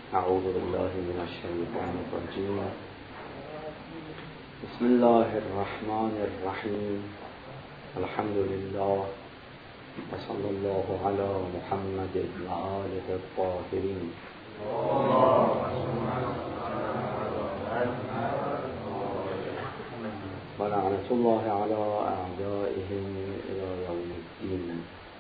اعوذ بالله من الشیطان الرجیم. بسم الله الرحمن الرحیم. الحمد لله و صلی الله علی محمد و آله الطاهرین. و لعنت الله علی اعدائهم الی یوم الدین.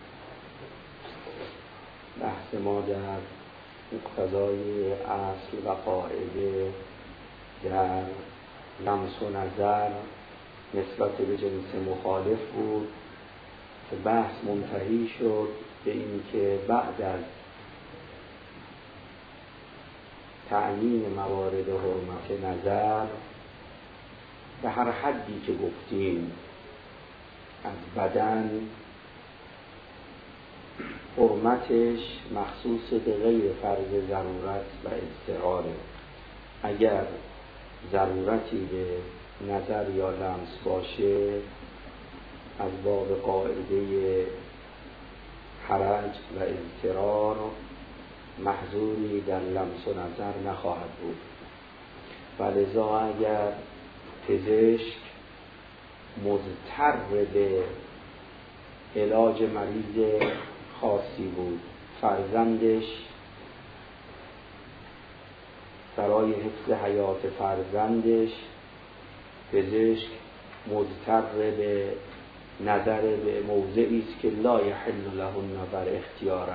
بحث ما در مقتضای اصل و قاعده در لمس و نظر نسبت به جنس مخالف بود که بحث منتهی شد به این که بعد از تعیین موارد حرمت نظر به هر حدی که گفتیم از بدن حرمتش مخصوص به غیر فرض ضرورت و اضطراره. اگر ضرورتی به نظر یا لمس باشه از باب قاعده حرج و اضطرار محظوری در لمس و نظر نخواهد بود. و لذا اگر پزشک مضطر به علاج مریض خاصی بود، فرزندش برای حفظ حیات فرزندش پزشک مضطر به نظر به موضعی است که لا یحل له النظر اختیاراً،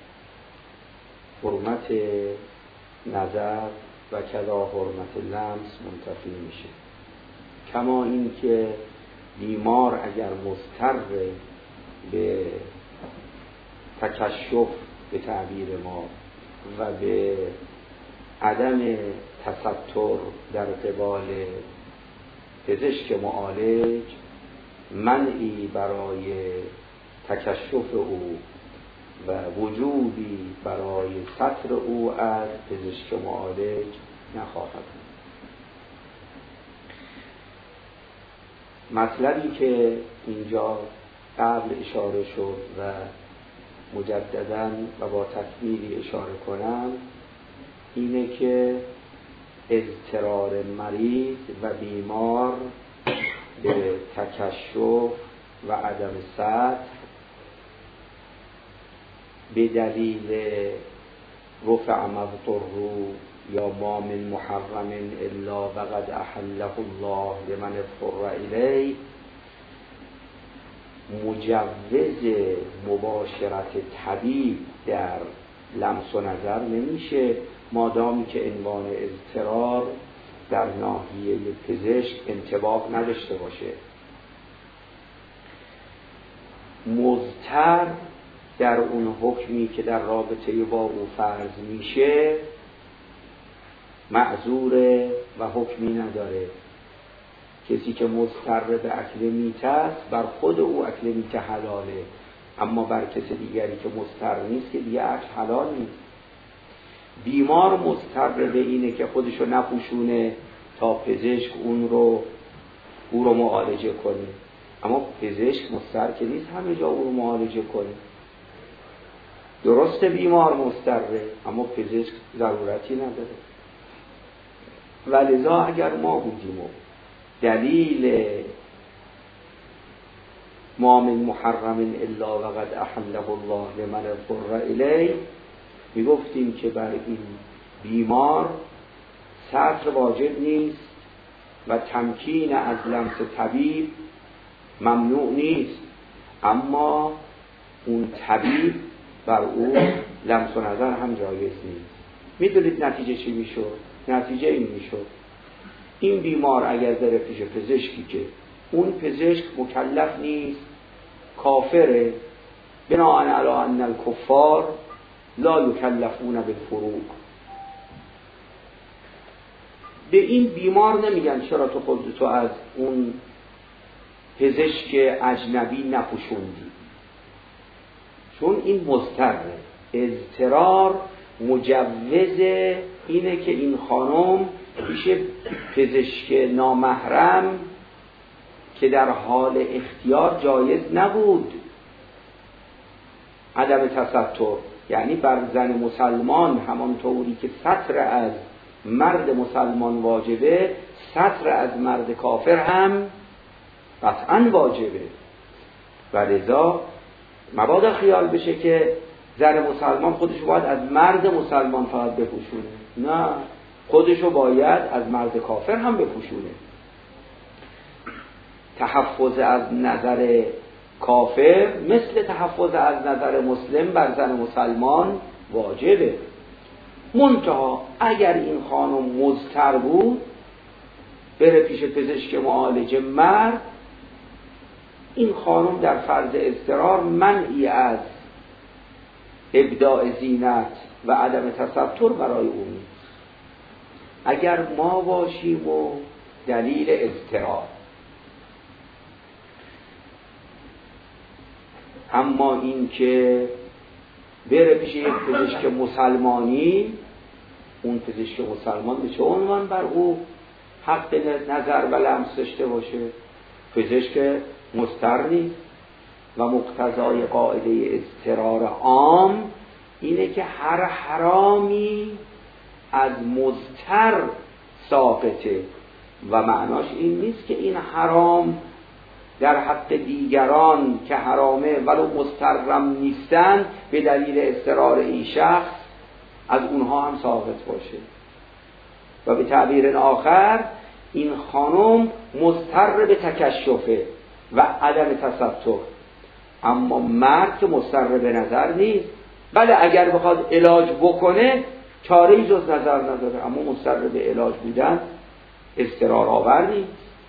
حرمت نظر و کذا حرمت لمس منتفی میشه. کما این که بیمار اگر مضطر به تکشف به تعبیر ما و به عدم تستر در قبال پزشک معالج، منعی برای تکشف او و وجوبی برای ستر او از پزشک معالج نخواهد بود. مطلبی که اینجا قبل اشاره شد و مجدداً و با تکمیلی اشاره کنم اینه که اضطرار مریض و بیمار به تکشف و عدم ستر به دلیل رفع مضطر یا ما من محرم الا وقد احله الله لمن اضطر الیه مجوز مباشرت طبیب در لمس و نظر نمیشه، مادامی که عنوان اضطرار در ناحیه پزشک انطباق نداشته باشه. مضطر در اون حکمی که در رابطه با او فرض میشه معذوره و حکمی نداره. کسی که مضطر به اکل میته است بر خود او اکل میته حلاله، اما بر کسی دیگری که مضطر نیست که دیگه اکل حلال نیست. بیمار مضطر به اینه که خودشو نپوشونه تا پزشک او رو معالجه کنه، اما پزشک مضطر که نیست همه جا او رو معالجه کنه. درسته بیمار مضطره اما پزشک ضرورتی نداره. ولذا اگر ما بودیم و دلیل ما من محرم الا وقد احله الله لمن اضطر الیه میگفتیم که بر این بیمار ستر واجب نیست و تمکین از لمس طبیب ممنوع نیست، اما اون طبیب بر او لمس و نظر هم جایز نیست. میدونید نتیجه چی میشد؟ نتیجه این میشد این بیمار اگر بره پیش پزشکی که اون پزشک مکلف نیست، کافره، بناء علی ان الکفار لا یکلفون بالفروق، به این بیمار نمیگن چرا تو خودتو از اون پزشک اجنبی نپوشوندی، چون این مضطره. اضطرار مجوز اینه که این خانم پیش پزشک نامحرم که در حال اختیار جایز نبود عدم تستر، یعنی بر زن مسلمان همانطوری که ستر از مرد مسلمان واجبه، ستر از مرد کافر هم قطعا واجبه. و لذا مبادا خیال بشه که زن مسلمان خودشو باید از مرد مسلمان فقط بپوشونه، نه، خودشو باید از مرد کافر هم بپوشونه. تحفظ از نظر کافر مثل تحفظ از نظر مسلم بر زن مسلمان واجبه. منتها اگر این خانم مضطر بود بره پیش پزشک معالج مرد، این خانم در فرض اضطرار منعی از ابداع زینت و عدم تستر برای او نیست. اگر ما باشیم و دلیل اضطرار. اما این که بره پیش یک پزشک مسلمانی، اون پزشک مسلمان به چه عنوان بر او حق نظر و لمس داشته باشه؟ پزشک مضطر نیست و مقتضای قاعده اضطرار عام اینه که هر حرامی از مضطر ساقطه و معناش این نیست که این حرام در حق دیگران که حرامه ولو مضطرم نیستن به دلیل اضطرار این شخص از اونها هم ساقط باشه. و به تعبیر آخر این خانم مضطر به تکشفه و عدم تستر، اما مرد که مضطر به نظر نیست. بله اگر بخواد علاج بکنه چاره‌ای جز نظر نداره، اما مضطر به علاج بودن اضطرار آور نیست.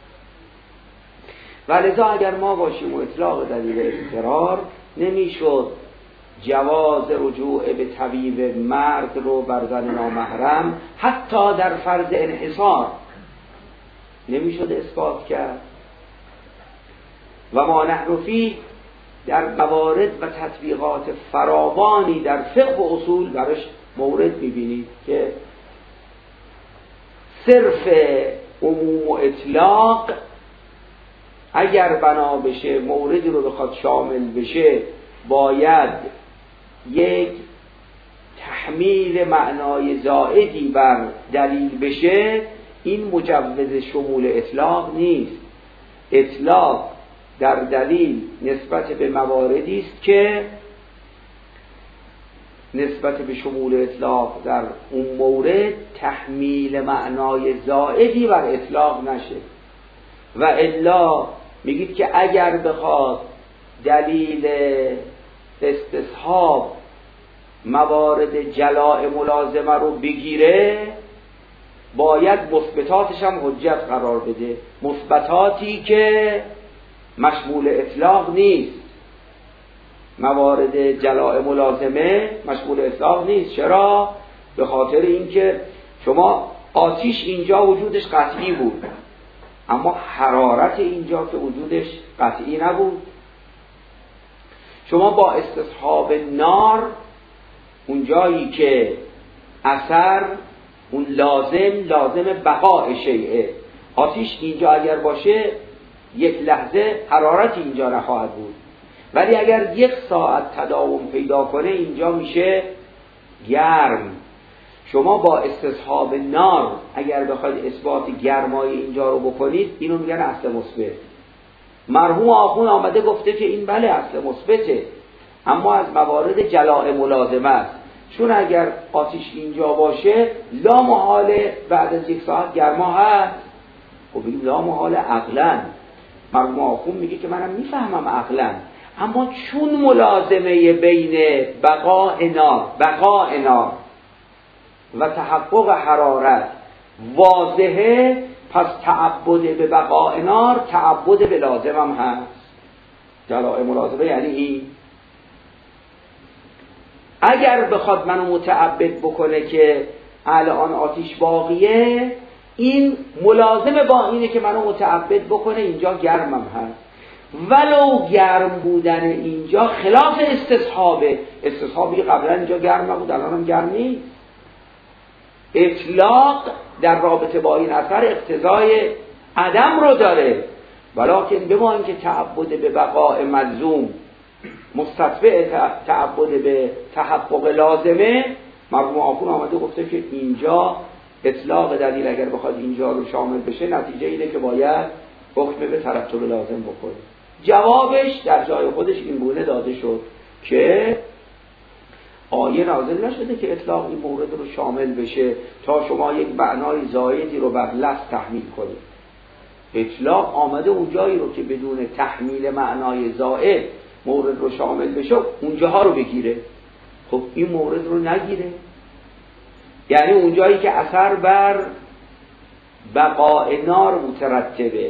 ولذا اگر ما باشیم و اطلاق دلیل اضطرار، نمیشد جواز رجوع به طبیب مرد رو بر زن نامحرم حتی در فرض انحصار نمیشد اثبات کرد. و ما نحن فیه در موارد و تطبیقات فراوانی در فقه و اصول درش مورد میبینید که صرف عموم و اطلاق اگر بنا بشه موردی رو بخواد شامل بشه باید یک تحمیل معنای زائدی بر دلیل بشه. این مجوز شمول اطلاق نیست. اطلاق در دلیل نسبت به مواردی است که نسبت به شمول اطلاق در اون مورد تحمیل معنای زائدی بر اطلاق نشه. و الا میگید که اگر بخواد دلیل استصحاب موارد جلاء ملازمه رو بگیره باید مثبتاتش هم حجت قرار بده، مثبتاتی که مشمول اطلاق نیست. موارد جلاء ملازمه مشمول اطلاق نیست. چرا؟ به خاطر اینکه شما آتش اینجا وجودش قطعی بود اما حرارت اینجا که وجودش قطعی نبود. شما با استصحاب نار اون جایی که اثر اون لازم بقاء شیء، آتش اینجا اگر باشه یک لحظه حرارت اینجا نخواهد بود، ولی اگر یک ساعت تداوم پیدا کنه اینجا میشه گرم. شما با استصحاب نار اگر بخواید اثبات گرمای اینجا رو بکنید اینو میگن اصل مثبت. مرحوم آخوند آمده گفته که این بله اصل مثبته اما از موارد جلاء ملازمه است، چون اگر آتش اینجا باشه لا محاله بعد از یک ساعت گرما هست. خب بگیم لا محاله عقلا. مرحوم آخوند میگه که منم میفهمم عقلا، اما چون ملازمه بین بقاء نار و تحقق حرارت واضحه، پس تعبد به بقاء نار تعبد به لازم هم هست. جلاء ملازمه یعنی این. اگر بخواد منو متعبد بکنه که الان آتش باقیه، این ملازمه با اینه که منو متعبد بکنه اینجا گرمم هست، ولو گرم بودن اینجا خلاف استصحابه. استصحابی قبلا اینجا گرم نبود الان هم گرم نیست. اطلاق در رابطه با این اثر اقتضای عدم رو داره، ولکن به ما اینکه تعبد به بقاء ملزوم مستتبع تعبد به تحقق لازمه، مرحوم آخوند آمده گفته که اینجا اطلاق دلیل اگر بخواد اینجا رو شامل بشه نتیجه اینه که باید حکم به ترتب لازم بکنه. جوابش در جای خودش این گونه داده شد که آیه نازل نشده که اطلاق این مورد رو شامل بشه تا شما یک معنای زائدی رو بر لفظ تحمیل کنید. اطلاق آمده اونجایی رو که بدون تحمیل معنای زائد مورد رو شامل بشه اونجاها رو بگیره. خب این مورد رو نگیره، یعنی اونجایی که اثر بر بقاء نار مترتبه،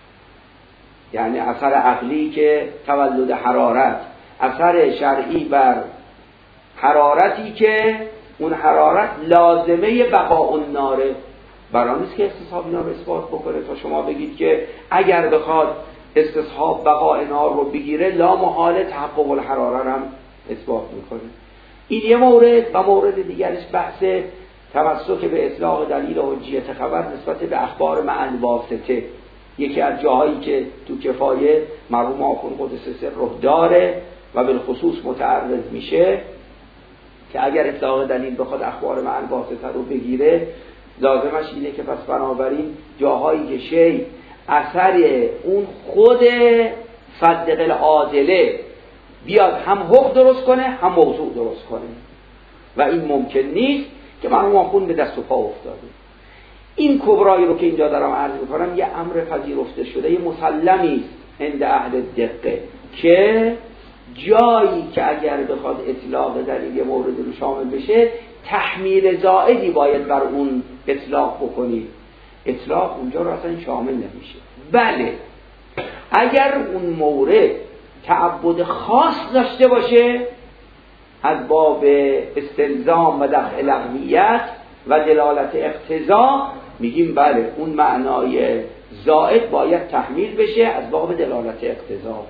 یعنی اثر عقلی که تولد حرارت، اثر شرعی بر حرارتی که اون حرارت لازمه بقاء الناره، برای نیست که استصحاب اینا رو اثبات بکنه تا شما بگید که اگر بخواد استصحاب بقاء نار رو بگیره لا محاله تحقق الحراره هم اثبات میکنه. این یه مورد. و مورد دیگرش بحث تمسک به اطلاق دلیل حجیت خبر نسبت به اخبار مع الواسطه. یکی از جاهایی که تو کفایه مرحوم آخوند قدس سر رو داره و بالخصوص متعرض میشه که اگر اطلاق دلیل بخواد اخبار مع الواسطه رو بگیره لازمش اینه که پس بنابراین جاهایی که شی اثر اون خود صدق العادله بیاد هم حکم درست کنه هم موضوع درست کنه و این ممکن نیست که مرحوم آخوند به دست و پا افتاده. این کبرایی رو که اینجا دارم عرض میکنم یه امر پذیرفته شده، یه مسلمی است عند اهل دقه که جایی که اگر بخواد اطلاق دلیل مورد رو شامل بشه تحمیل زائدی باید بر اون اطلاق بکنید. اطلاق اونجا رو اصلا شامل نمیشه. بله اگر اون مورد تعبد خاص داشته باشه از باب استلزام و دفع لغویت و دلالت اقتضا میگیم بله اون معنای زائد باید تحمیل بشه از باب دلالت اقتضا.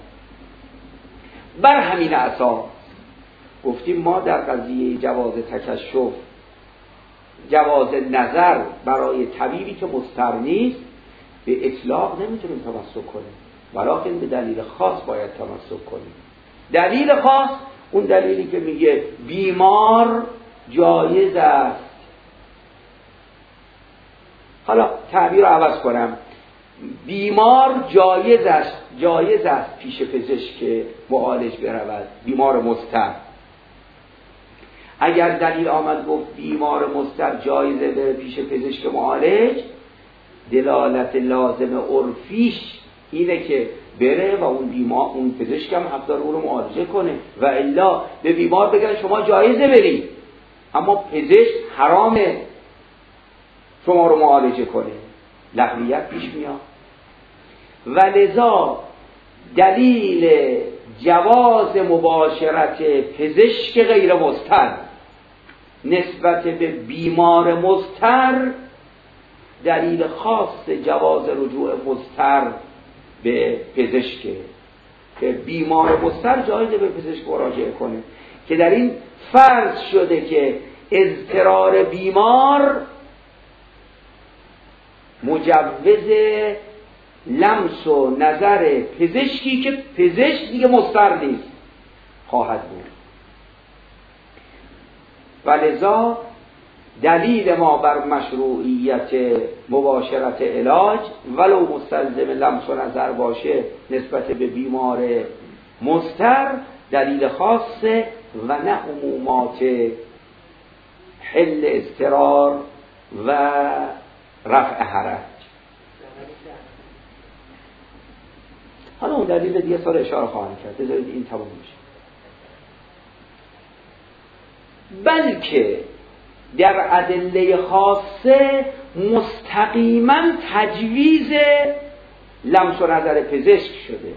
بر همین اساس گفتیم ما در قضیه جواز تکشف، جواز نظر برای طبیبی که مضطر نیست به اطلاق نمیتونیم تمسک کنیم، ولیکن به دلیل خاص باید تمسک کنیم. دلیل خاص اون دلیلی که میگه بیمار جایز است. حالا تعبیر رو عوض کنم، بیمار جایز است پیش پزشک معالج برود، بیمار مضطر. اگر دلیل آمد گفت بیمار مضطر جایزه بره پیش پزشک معالج، دلالت لازم عرفیش اینه که بره و اون بیمار، اون پزشک هم حق داره اون رو معالجه کنه و الا به بیمار بگن شما جایزه برید، اما پزشک حرامه شما رو معالجه کنه، لغویت پیش میاد. و لذا دلیل جواز مباشرت پزشک غیر مضطر نسبت به بیمار مضطر دلیل خاص جواز رجوع مضطر به پزشک، که بیمار مضطر جایزه به پزشک مراجعه کنه، که در این فرض شده که اضطرار بیمار مجوز لمس و نظر پزشکی که پزشک دیگه مضطر نیست خواهد بود. ولذا دلیل ما بر مشروعیت مباشرت علاج ولو مستلزم لمس و نظر باشه نسبت به بیمار مضطر دلیل خاصه و نه عمومات حل اضطرار و رفع حرج. حالا اون دلیل دیگه سال اشاره خواهم کرد، بذارید این تمام میشه. بلکه در ادله خاصه مستقیما تجویز لمس و نظر پزشک شده.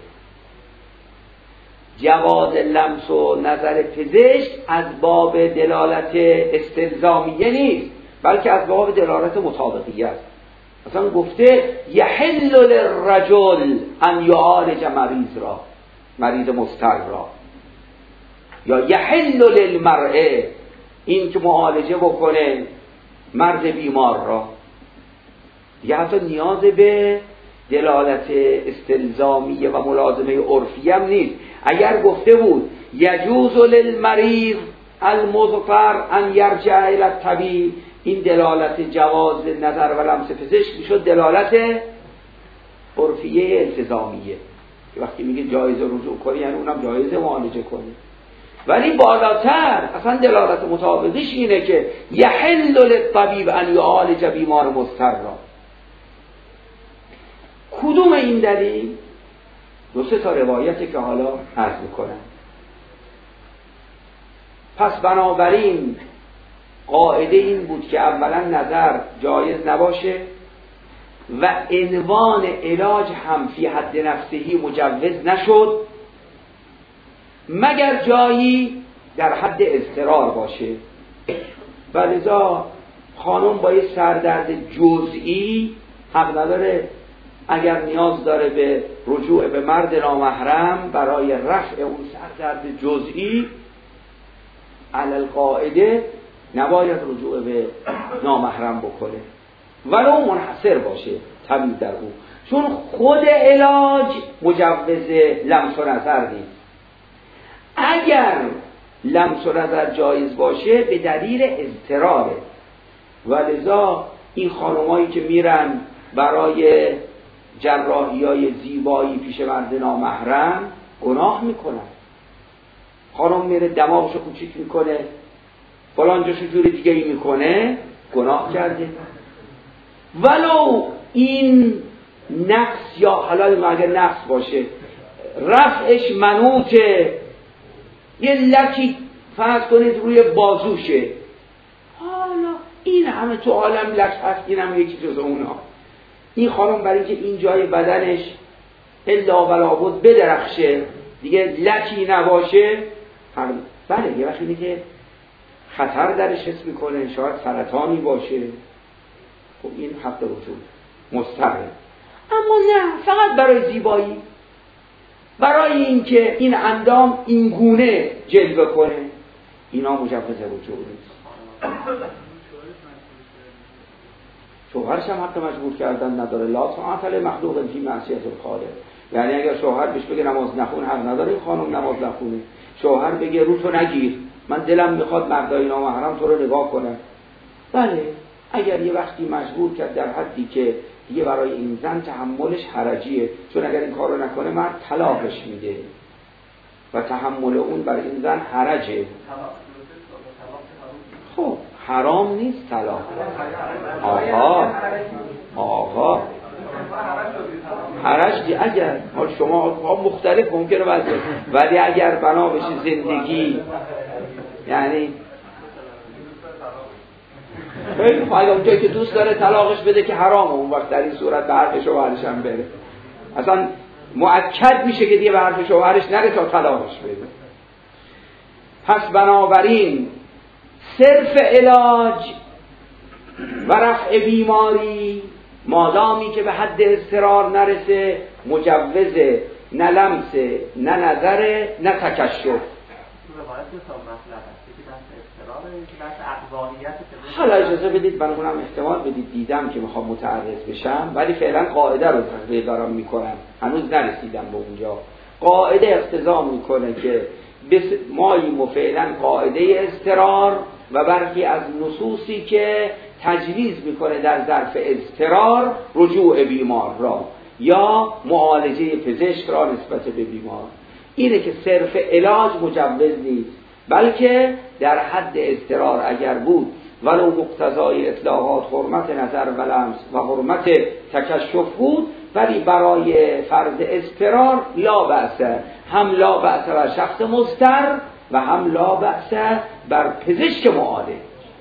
جواز لمس و نظر پزشک از باب دلالت استلزامیه نیست، بلکه از باب دلالت مطابقیه است. مثلا گفته یحل للرجل ان یعالج مریض مضطر را، یا یحل للمرأه این که معالجه بکنه مرد بیمار را. یا حتی نیاز به دلالت استلزامی و ملازمه عرفی هم نیست. اگر گفته بود یجوز للمریض المظفر ان یرجع الی الطبیب، این دلالت جواز نظر و لمس پزشک میشد دلالت عرفیه التزامیه، وقتی میگه جایز رجوع کنی یعنی اونم جایز معالجه کنی. ولی بالاتر اصلا دلالت مطابقش اینه که یحل للطبیب ان یعالج بیمار مضطر. کدوم این دلیل؟ دو سه تا روایتی که حالا عرض میکنم. پس بنابراین قاعده این بود که اولا نظر جایز نباشه و عنوان علاج هم فی حد نفسهی مجوز نشد مگر جایی در حد اضطرار باشه. و لذا خانم با یه سردرد جزئی حق نداره اگر نیاز داره به رجوع به مرد نامحرم برای رفع اون سردرد جزئی، علی القاعده نباید رجوع به نامحرم بکنه ولو منحصر باشه طبیب در اون، چون خود علاج مجوز لمس و نظر نیست. اگر لمس و نظر جایز باشه به دلیل اضطراره، و لذا این خانمایی که میرن برای جراحی‌های زیبایی پیش مرد نامحرم گناه میکنن. خانم میره دماغشو کوچیک میکنه، فلان جاشو جور دیگه ای میکنه، گناه کرده. ولو این نقص یا حلال اگر نقص باشه رفعش منوطه، یه لکی فرض کنید روی بازوشه، حالا این همه تو عالم لک هست، این همه یکی جز اونا. این خانم برای اینکه این جای بدنش الا ولا بد بدرخشه دیگه لکی نباشه، بله یه وقتی که خطر درش حس میکنه، شاید سرطانی باشه، خب این حق وجود مستقل. اما نه، فقط برای زیبایی، برای اینکه این اندام این گونه جلوه کنه، اینا مجوز وجود نیست. شوهرش هم حق مجبور کردن نداره. لا طاعة لمخلوق فی معصیة الخالق. یعنی اگر شوهر بهش بگه نماز نخون حق نداره این خانم نماز نخونه. شوهر بگه رو تو نگیر، من دلم میخواد مردای نامحرم تو رو نگاه کنه. بله اگر یه وقتی مجبور کرد در حدی که دیگه برای این زن تحملش حرجیه، چون اگر این کار رو نکنه مرد طلاقش میده و تحمل اون برای این زن حرجه. خب حرام نیست طلاق. آقا حرج دی اگر شما مختلف ممکنه باشه، ولی اگر بنا بشه زندگی، یعنی خیلی فایده اونجایی که دوست داره طلاقش بده که حرامه، اون وقت در این صورت به حرف شوهرش هم بره، اصلا مؤکد میشه که دیگه به حرف شوهرش نره تا طلاقش بده. پس بنابراین صرف علاج و رفع بیماری مادامی که به حد اضطرار نرسه مجوزه، نه لمسه، نه نظره، نه تکشف. حالا اجازه بدید من اونم احتمال بدید، دیدم که میخوام متعرض بشم ولی فعلا قاعده رو تقریبا دارم میکنم، هنوز نرسیدم به اونجا. قاعده اقتضا میکنه که ماییم و فعلا قاعده اضطرار و برخی از نصوصی که تجویز میکنه در ظرف اضطرار رجوع بیمار را یا معالجه پزشک را نسبت به بیمار، اینه که صرف علاج مجوز نیست، بلکه در حد اضطرار اگر بود ولو مقتضای اطلاقات حرمت نظر و لمس و حرمت تکشف بود، ولی برای فرض اضطرار لا بأس، هم لا بأس بر شخص مضطر و هم لا بأس بر پزشک معالج.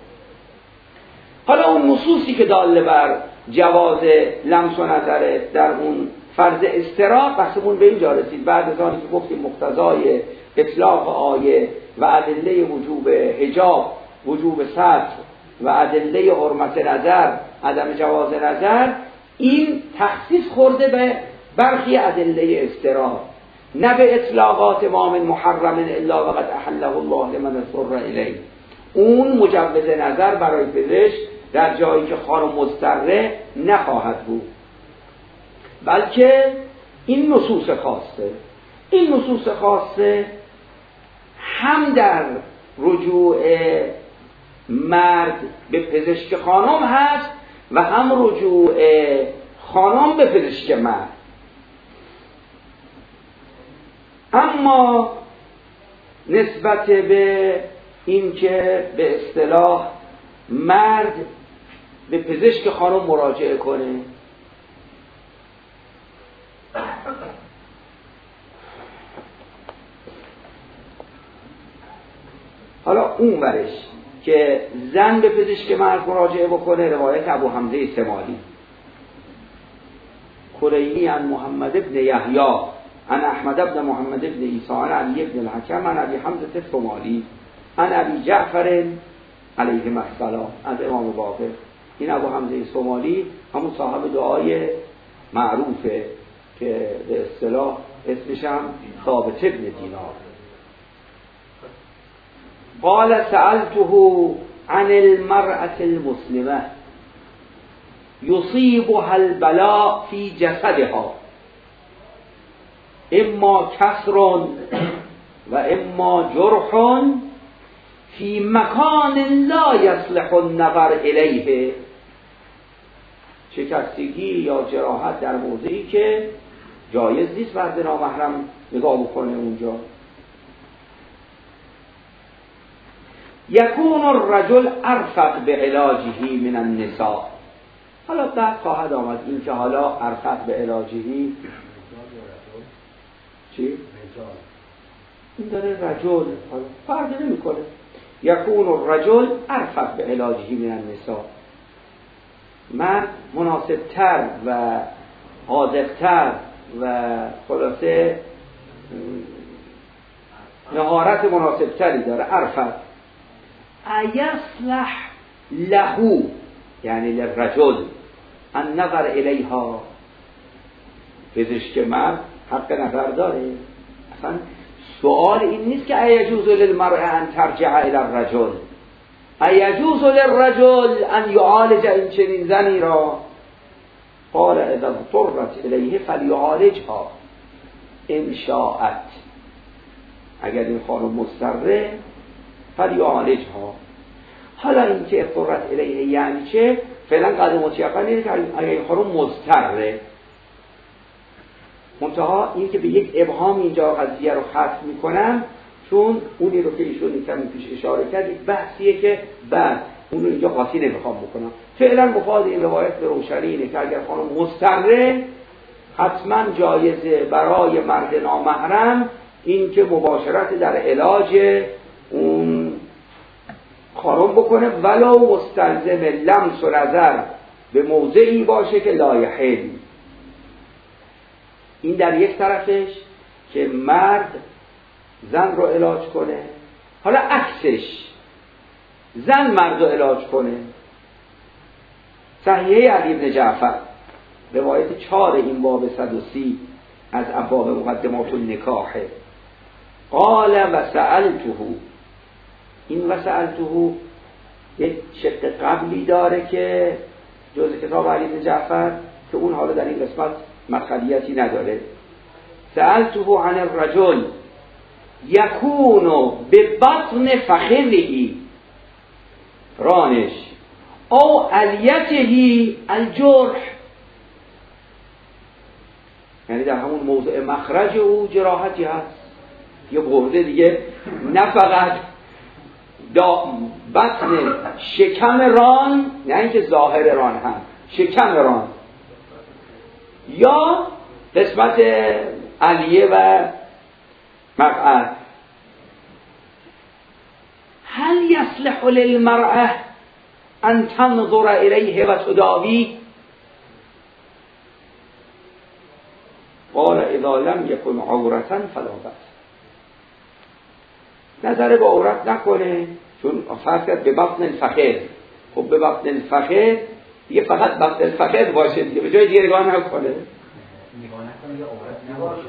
حالا اون نصوصی که داله بر جواز لمس و نظر در اون فرض اضطرار، بحثمون به اینجا رسید. بعد از آنی که گفتیم مقتضای اطلاق آیه و ادله وجوب حجاب، وجوب ستر و ادله حرمت نظر، عدم جواز نظر، این تخصیص خورده به برخی ادله اضطرار، نه به اطلاقات ما من محرم الا وقد احله الله لمن اضطر الیه. اون مجوز نظر برای پزشک در جایی که خانم مضطره نخواهد بود. بلکه این نصوص خاصه. این نصوص خاصه هم در رجوع مرد به پزشک خانم هست و هم رجوع خانم به پزشک مرد. اما نسبت به این که به اصطلاح مرد به پزشک خانم مراجعه کنه، حالا اون ورش که زن به پزشک مرد مراجعه بکنه، روایت ابو حمزه سمالی کلیمی عن محمد ابن یحیی عن احمد ابن محمد ابن عیسی عن علی ابن الحکم عن ابی حمزه سمالی عن ابی جعفر علیه السلام از امام باقر. این ابو حمزه سمالی همون صاحب دعای معروفه که به اصطلاح اسمش هم ثابت ابن دینار. قال سألته عن المرأة المسلمة يصيبها البلاء في جسدها اما كسر و اما جرح في مكان لا يصلح النظر إليه، شکستگی یا جراحت در موضعی که جایز نیست مرد نامحرم نگاه بکنه اونجا. یکون الرجل ارفق به علاجه من النساء. حالا بعد خواهد آمد این که حالا ارفق به علاجه چی؟ این داره رجل فرق نمی کنه. یکون الرجل ارفق به علاجه من النساء، مرد مناسبتر و حاذقتر و خلاصه مهارت مناسبتری داره. ارفق ایصلح له یعنی للرجل النظر الیها، پزشک مرد حق نظر داره. اصلا سوال این نیست که ایجوز للمرأة ان ترجع الى الرجل، ایجوز للرجل ان یعالج این چنین زنی را. قال اذا اضطرت الیه فلیعالجها ان شاءت، اگر این خانم مضطره فلیعالجها. حالا این که اضطرت الیه یعنی چه؟ فعلا قدر مطلقا اینه که اگر این خانم مضطره، منتها این که به یک ابهام اینجا قضیه رو ختم میکنم، چون اونی رو که ایشون کمی پیش اشاره کرد یک بحثیه که بعد اون رو اینجا قاطی نمیخوام بکنم. فعلا مفاد این روایت به روشنی اینه که اگر خانم مضطره حتما جایزه برای مرد نامحرم این که مباشرت در علاج اون خانم بکنه، ولو مستلزم لمس و نظر به موضعی باشه که لایحل. این در یک طرفش که مرد زن رو علاج کنه، حالا عکسش زن مرد رو علاج کنه. صحیحه علی بن جعفر روایت 4 این باب 130 از ابواب مقدمات النکاح. قال و سألته، این و سألته یک شق قبلی داره که جزء کتاب علی بن جعفر که اون حالا در این قسمت مدخلیتی نداره. سألته عن الرجل یکون به بطن فخذه رانش او علیته الجرح، یعنی در همون موضع مخرج او جراحتی هست یا گرده دیگه، نه فقط بطن شکم ران، نه اینکه ظاهر ران هم شکم ران یا قسمت علیه و مقعد. هل یصلح للمرأة ان تنظر الیه و تداوی؟ قال اذا لم یکن عورة فلا بأس. نظر به عورت نکنه، چون فرض کرد به بطن الفخذ. خب به بطن الفخذ دیگه فقط بطن الفخذ باشه دیگه، به جای دیگه نگاه نکنه. نگاه نکنه یا عورت نباشه.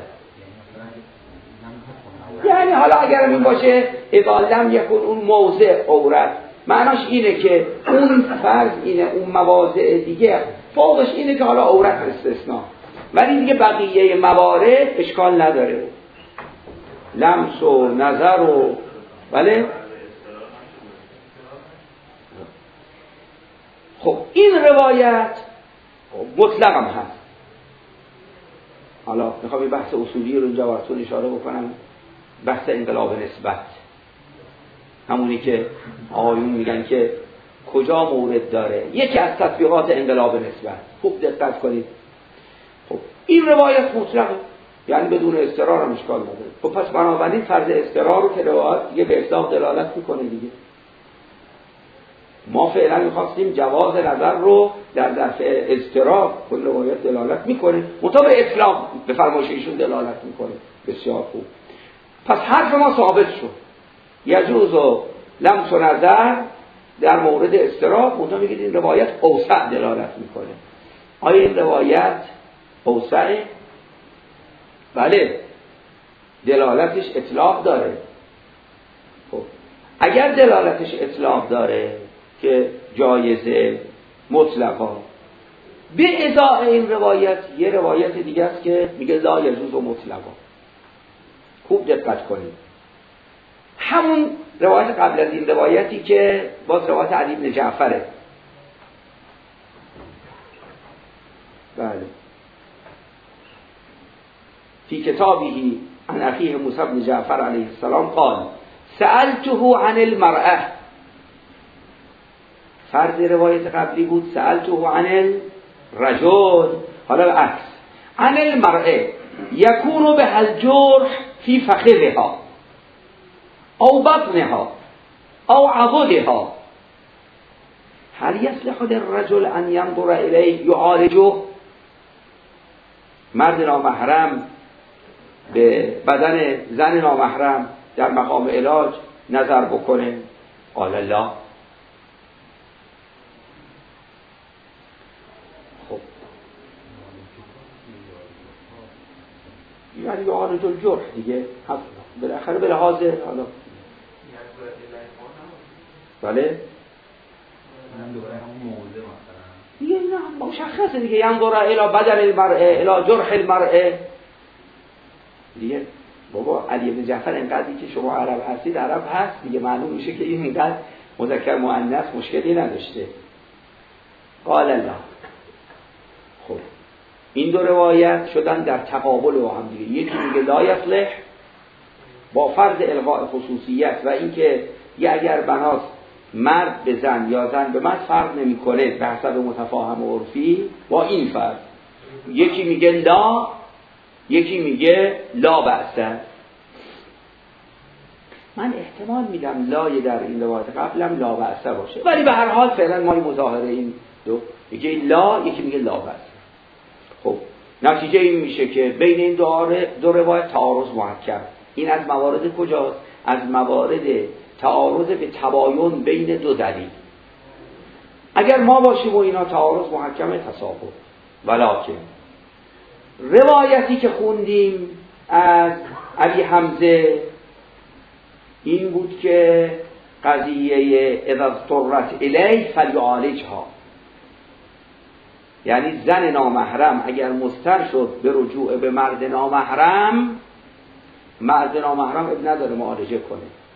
یعنی حالا اگر این باشه اذا لم یکن اون موضع عورت، معناش اینه که اون فرض اینه اون مواضع دیگه فوقش اینه که حالا عورت استثناء. ولی دیگه بقیه موارد اشکال نداره، لمس و نظر و بله. خب این روایت مطلق هم هست. حالا میخوام یه بحث اصولی رو اینجا براتون اشاره بکنم، بحث انقلاب نسبت، همونی که آقایون میگن که کجا مورد داره، یکی از تطبیقات انقلاب نسبت. خوب دقت کنید. خب این روایت مطلقه، یعنی بدون اضطرار هم اشکال نداره. خب پس بنابراین فرض اضطرار رو که روایت دیگه به اطلاق دلالت میکنه دیگه. ما فعلا میخواستیم جواز نظر رو در دفع اضطرار، کل روایت دلالت میکنه، مطابق اطلاق به فرمایش ایشون دلالت میکنه. بسیار خوب. پس حرف ما ثابت شد، یجوز و لمس و نظر در مورد اضطراب. منتها میگید این روایت اوسع دلالت میکنه. آیا این روایت اوسعه؟ بله، دلالتش اطلاق داره. خب اگر دلالتش اطلاق داره که جایزه مطلقا، به ازای این روایت یه روایت دیگه است که میگه لا یجوز و مطلقا. خوب دقت کنید. همون روایت قبل از این روایتی که باز روایت علی بن جعفره. بله. فی کتابه عن اخیه موسی بن جعفر علیه السلام قال سألته عن المرأة. فرض روایت قبلی بود سألته عن الرجل، حالا العکس. عن المرأة یکون به الجرح فی فخذها او بطنها او عضدها هل یصلح للرجل ان ينظر الیه یعالجه؟ مرد نامحرم به بدن زن نامحرم در مقام علاج نظر بکنه؟ قال لا. خب یعنی یعالج الجرح دیگه، بالاخره به لحاظ حالا بله دیگه نه مشخصه دیگه، ینظر الی بدن المرأة الی جرح المرأة دیگه. بابا علی بن جعفر اینقدری که شما عرب هستید، عرب هست دیگه، معلوم میشه که این اینقدر مذکر مؤنث مشکلی نداشته. قال الله. خب این دو روایت شدن در تقابل با هم دیگه. یکی میگه لا یصلح با فرض الغاء خصوصیت و اینکه اگر بنات مرد به زن یا زن به مرد فرق نمیکنه به حسب متفاهم و عرفی، با این فرق. یکی میگه لا، یکی میگه لا بأس. من احتمال میدم لای در این روایت قبلم لا بأس باشه، ولی به هر حال فعلا ما مظاهره این دو، یکی لا یکی میگه لا بأس. خب نتیجه این میشه که بین این دو روایت تعارض محکم. این از موارد کجاست؟ از موارد تعارض به تباین بین دو دلیل. اگر ما باشیم و اینا تعارض محکمه تصاحب. ولکن روایتی که خوندیم از ابی حمزه این بود که قضیه اذا اضطرت الیه فلیعالجها، یعنی زن نامحرم اگر مضطر شد به رجوع به مرد نامحرم، مرد نامحرم اب نداره معالجه کنه.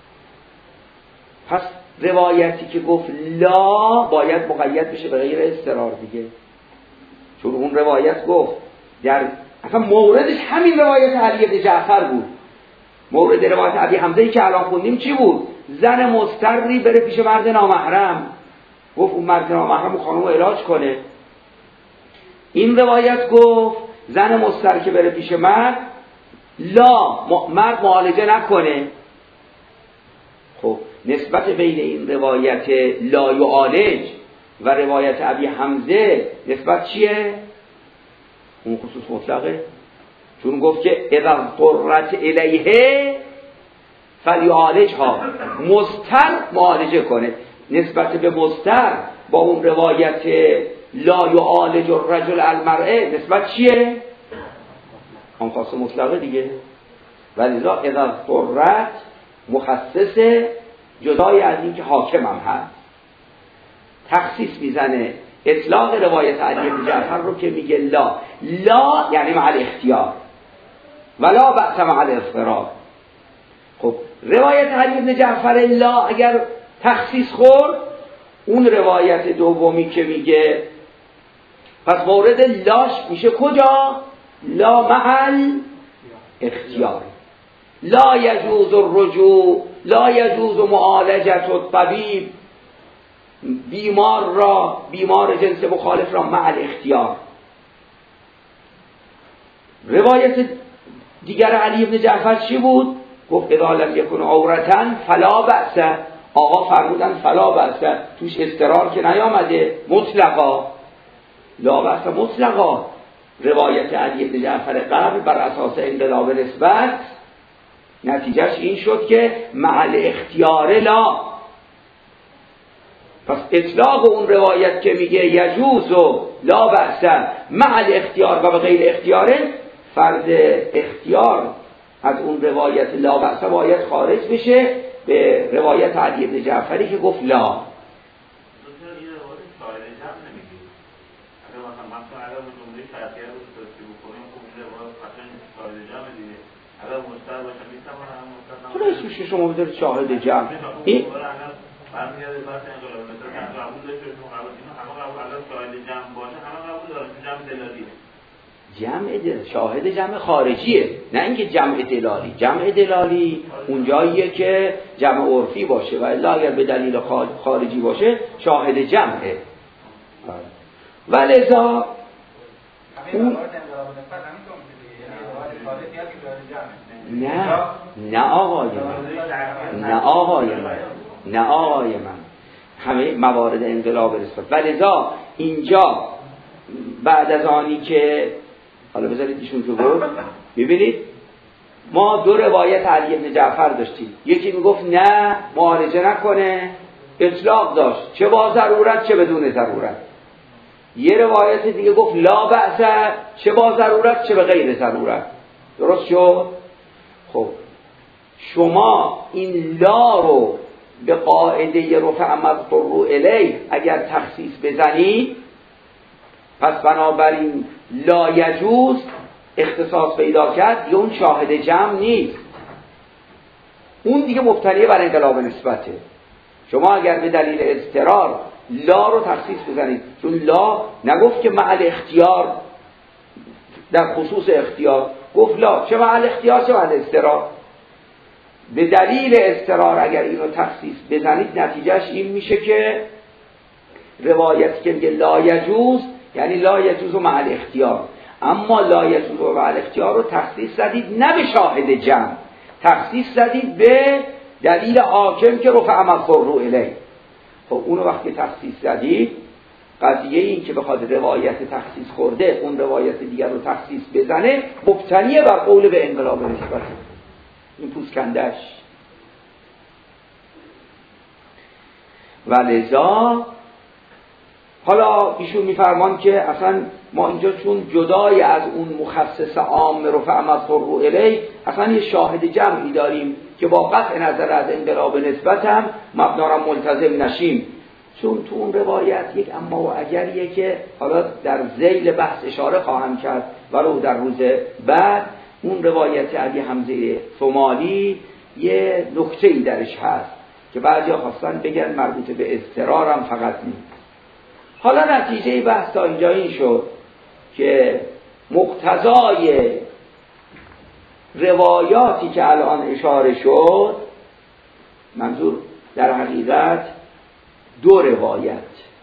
پس روایتی که گفت لا باید مقید بشه به غیر اضطرار دیگه، چون اون روایت گفت در اصلا موردش همین روایت علی بن جعفر بود. مورد روایت ابی حمزه که الان خوندیم چی بود؟ زن مضطری بره پیش مرد نامحرم، گفت اون مرد نامحرم خانم علاج کنه. این روایت گفت زن مضطر که بره پیش مرد، لا مرد معالجه نکنه. خب نسبت بین این روایت لا یعالج و روایت ابی حمزه نسبت چیه؟ اون خصوص مطلقه، چون گفت که اذا اضطرت الیه فلیعالجها، مضطر معالجه کنه. نسبت به مضطر با اون روایت لا یعالج الرجل المرأة نسبت چیه؟ اون خاص مطلقه دیگه. ولذا اذا اضطرت مخصص جدای از این که حاکم هم هست، تخصیص میزنه اطلاق روایت علی بن جعفر رو که میگه لا یعنی مع الاختیار ولا بأس مع الاضطرار. خب روایت علی بن جعفر لا اگر تخصیص خورد، اون روایت دومی که میگه پس مورد لاش میشه کجا؟ لا مع الاختیار. لا یجوز الرجوع، لا یجوز معالجه الطبیب، بیمار جنس مخالف را مع الاختیار. روایت دیگر علی بن جعفر چی بود؟ گفت اذا لم یکن عورتا فلا بأس. آقا فرمودن فلا بأس، توش اضطرار که نیامده، مطلقا لا بأس مطلقا. روایت علی بن جعفر قبل بر اساس انقلاب نسبت نتیجهش این شد که مع الاختیار لا. پس اطلاق اون روایت که میگه یجوز و لا بأس مع الاختیار و به غیر اختیاره، فرض اختیار از اون روایت لا بأس باید خارج بشه به روایت علی بن جعفری که گفت لا. چرا اسمش شما بذارید شاهد جمع؟ این جمع شاهد جمع خارجیه، نه اینکه جمع دلالی. جمع دلالی اونجاییه که جمع عرفی باشه و الا اگر به دلیل خارجی باشه شاهد جمعه. و لذا اون نه آقای من همه موارد انقلاب نسبت. و لذا اینجا بعد از آنی که حالا بذارید ایشون تو گفت، ببینید ما دو روایت علی بن جعفر داشتیم، یکی میگفت نه معالجه نکنه، اطلاق داشت چه با ضرورت چه بدون ضرورت. یه روایت دیگه گفت لا بأس چه با ضرورت چه به غیر ضرورت. درست شد؟ خب شما این لا رو به قاعده رفع مذکور الیه اگر تخصیص بزنید، پس بنابراین لا یجوز اختصاص پیدا کرد، یا اون شاهد جمع نیست، اون دیگه مبتنی بر انقلاب نسبته. شما اگر به دلیل اضطرار لا رو تخصیص بزنید، چون لا نگفت که مع الاختیار در خصوص اختیار، گفت لا چه مع الاختیار چه مع الاضطرار. به دلیل اضطرار اگر اینو تخصیص بزنید نتیجهش این میشه که روایت که میگه لا یجوز یعنی لا یجوز و مع الاختیار، اما لا یجوز و مع الاختیار رو تخصیص زدید نه به شاهد جمع، تخصیص زدید به دلیل حاکم که رفع مذکور الیه. خب اونو وقتی تخصیص زدید، قضیه این که بخواد روایت تخصیص خورده اون روایت دیگر رو تخصیص بزنه مبتنیه بر قول به انقلاب نسبت. این پوسکندش. و لذا حالا ایشون میفرمان که اصلا ما اینجا چون جدای از اون مخصص عام رفع مذکور الیه اصلا یه شاهد جمعی داریم که با قطع نظر از انقلاب نسبت هم مبنا را ملتزم نشیم، چون تو اون روایت یک اما و اگریه که حالا در ذیل بحث اشاره خواهم کرد ولو در روز بعد. اون روایت ابی حمزه ثمالی یه نکته‌ای درش هست که بعضیا خواستن بگن مربوط به اضطرارم فقط نیست. حالا نتیجه بحث تا اینجا این شد که مقتضای روایاتی که الان اشاره شد، منظور در حقیقت دو روایت،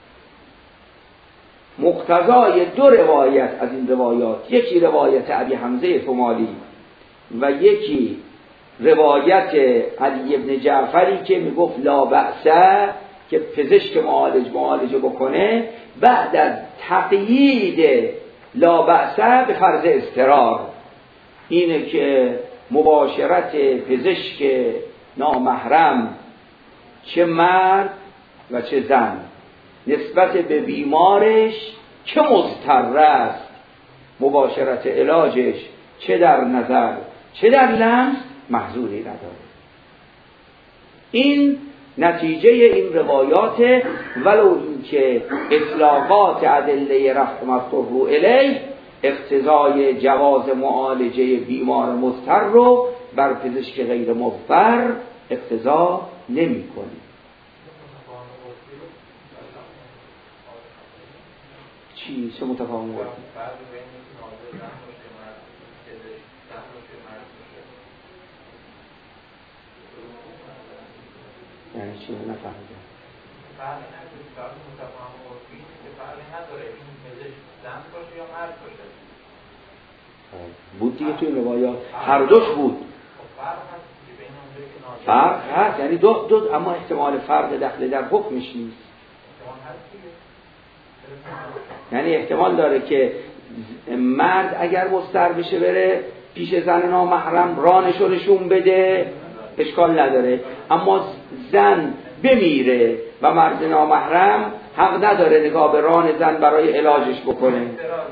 مقتضای دو روایت از این روایات، یکی روایت ابی حمزه ثمالی و یکی روایت علی بن جعفری که میگفت لا بأس که پزشک معالجه بکنه، بعد از تقیید لا بأس به فرض اضطرار، اینه که مباشرت پزشک نامحرم چه مرد و چه زن نسبت به بیمارش چه مضطر است، مباشرت علاجش چه در نظر چه در لمس محظوری نداره. این نتیجه این روایات ولو اینکه اطلاقات ادله رفع مفتوح رو الیه اقتضای جواز معالجه بیمار مضطر رو بر پزشک غیر مضطر اقتضا نمی کنه. چی؟ چه متفاهم بود؟ یعنی چی؟ نفهمیدم. بود دیگه توی روایات هر دوش بود. فرق هست، یعنی دو اما احتمال فرق دخل در حکمش نیست. یعنی احتمال داره که مرد اگر مضطر بشه بره پیش زن نامحرم رانشو نشون بده اشکال نداره، اما زن بمیره و مرد نامحرم حق نداره نگاه به ران زن برای علاجش بکنه.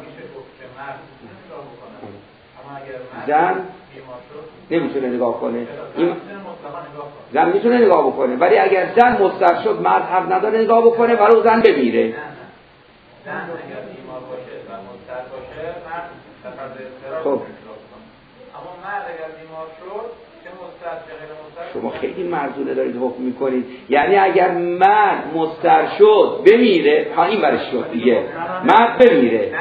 زن نمیتونه نگاه کنه، زن میتونه نگاه بکنه، ولی اگر زن مضطر شد مرد حق نداره نگاه بکنه برای زن بمیره. زن اگر بیمار باشه و مضطر باشه مرد سفر به اضطرار خب اما مرد اگر بیمار شد چه مضطر چه غیر مضطر. شما خیلی مرزونه دارید حکم میکنید. یعنی اگر مرد مضطر شد بمیره، ها این برش شد دیگه، مرد بمیره.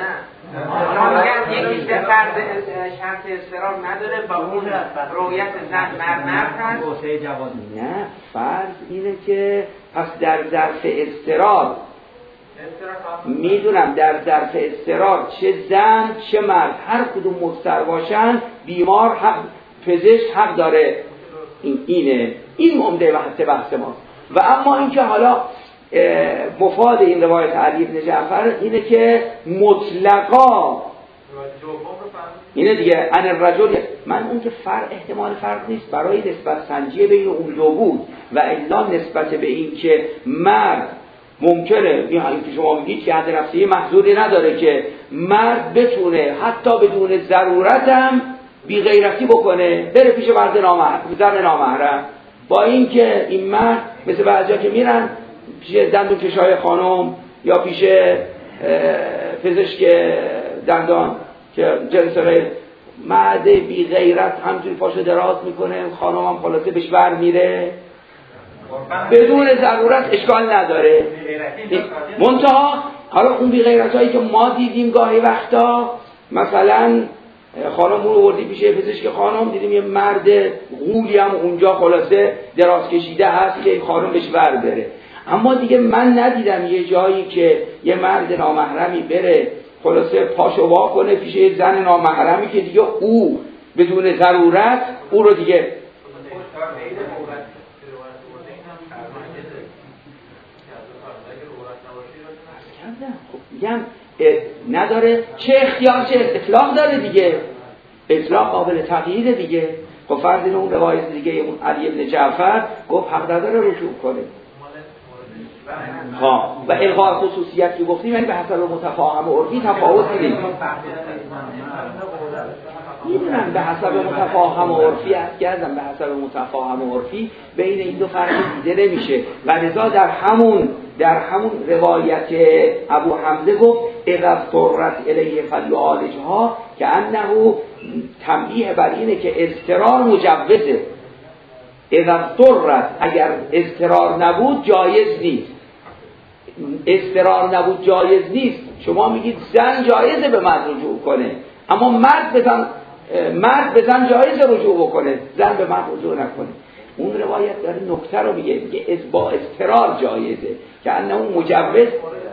میگن یکی شرط اضطرار نداره با اون رویت زن مرد هست. نه، فرض اینه که پس در ظرف اضطرار میدونم در ظرف اضطرار چه زن چه مرد هر کدوم مضطر باشن بیمار حق پزشک حق داره. این عمده بحث ماست. و اما اینکه حالا مفاد این روایت علی بن جعفر اینه که مطلقا اینه دیگه ان الرجل، من اون که احتمال فرق نیست برای نسبت سنجی بین اون دو بود و الا نسبت به این که مرد ممکنه این که شما میگید که حد نفسی محظوری نداره که مرد بتونه حتی بدون ضرورت هم بی غیرتی بکنه بره پیش زن نامحرم، با این که این مرد مثل بعضیا که میرن پیش دندون کشای خانم یا پیش پزشک دندان که جلسه غیر مرد بی غیرت همجوری پاشو دراز میکنه، خانم هم خلاصه بهش بر میره بدون ضرورت اشکال نداره. منتها حالا اون بی غیرت هایی که ما دیدیم گاهی وقتا مثلا خانم رو وردی پیش پزشک خانم دیدیم یه مرد غولی هم اونجا خلاصه دراز کشیده هست که خانم بهش ور بره، اما دیگه من ندیدم یه جایی که یه مرد نامحرمی بره خلاصه پاشو وا کنه پیش زن نامحرمی که دیگه او بدون ضرورت او رو دیگه میگم نداره. چه اختیار چه اطلاق داره دیگه، اطلاق قابل تغییره دیگه. خب فرض اینه اون روایت دیگه اون علی بن جعفر گفت حق نداره رجوع کنه و الغاء خصوصیت که گفتیم یعنی به حسب متفاهم عرفی تفاوت نیست. میدونم به حسب متفاهم عرفی هست کردم به حسب متفاهم عرفی بین این دو فرق دیده نمیشه و لذا در همون روایت ابو حمزه گفت اذا اضطرت الیه فلیعالجها که انه تنبیه بر اینه که اضطرار مجوزه. اذا اضطرت اگر اضطرار نبود جایز نیست، اضطرار نبود جایز نیست. شما میگید زن جایزه به مرد رجوع کنه اما مرد به زن جایزه رجوع بکنه، زن به مرد رجوع نکنه. اون روایت داره نکته رو میگه با اضطرار جایزه که انه اون مجوز.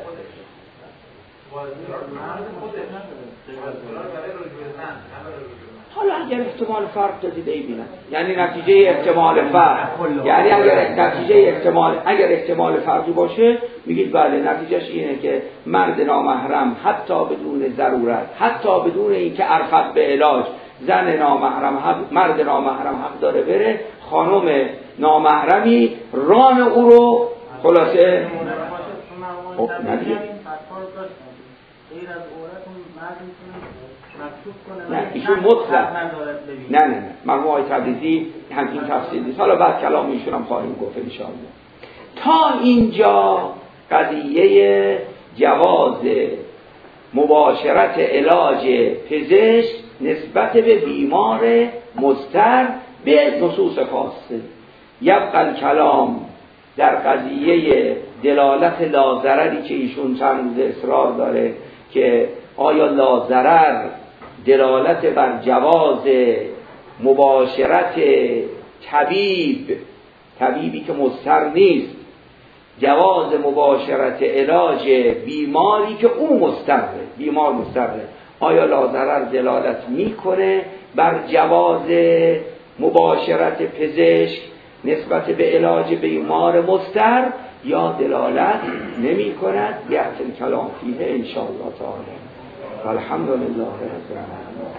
حالا اگر احتمال فرق دادید ایبینم یعنی نتیجه احتمال فرق، یعنی اگر احتمال فرقی باشه میگید بله نتیجهش اینه که مرد نامحرم حتی بدون ضرورت حتی بدون اینکه ارفق به علاج زن نامحرم مرد نامحرم حق داره بره خانم نامحرمی ران او رو خلاصه غیر از عورت اون مرد میتونه مکشوف کنه؟ نه ایشون مطلق نه مرحوم آقای تبریزی همین تفصیل نیست، حالا بعد کلام ایشون هم خواهیم گفت ان شاء الله. تا اینجا قضیه جواز مباشرت علاج پزشک نسبت به بیمار مضطر به نصوص خاصه. یبقى الکلام در قضیه دلالت لازرری که ایشون چند اصرار داره که آیا لازرر دلالت بر جواز مباشرت طبیبی که مضطر نیست، جواز مباشرت علاج بیماری که او مضطره، بیمار مضطره، آیا لازرر دلالت میکنه بر جواز مباشرت پزشک نسبت به علاج بیمار مضطر یا دلالت نمی کند؟ یأتی الکلام فیه ان شاء الله تعالی. الحمد لله رب العالمین.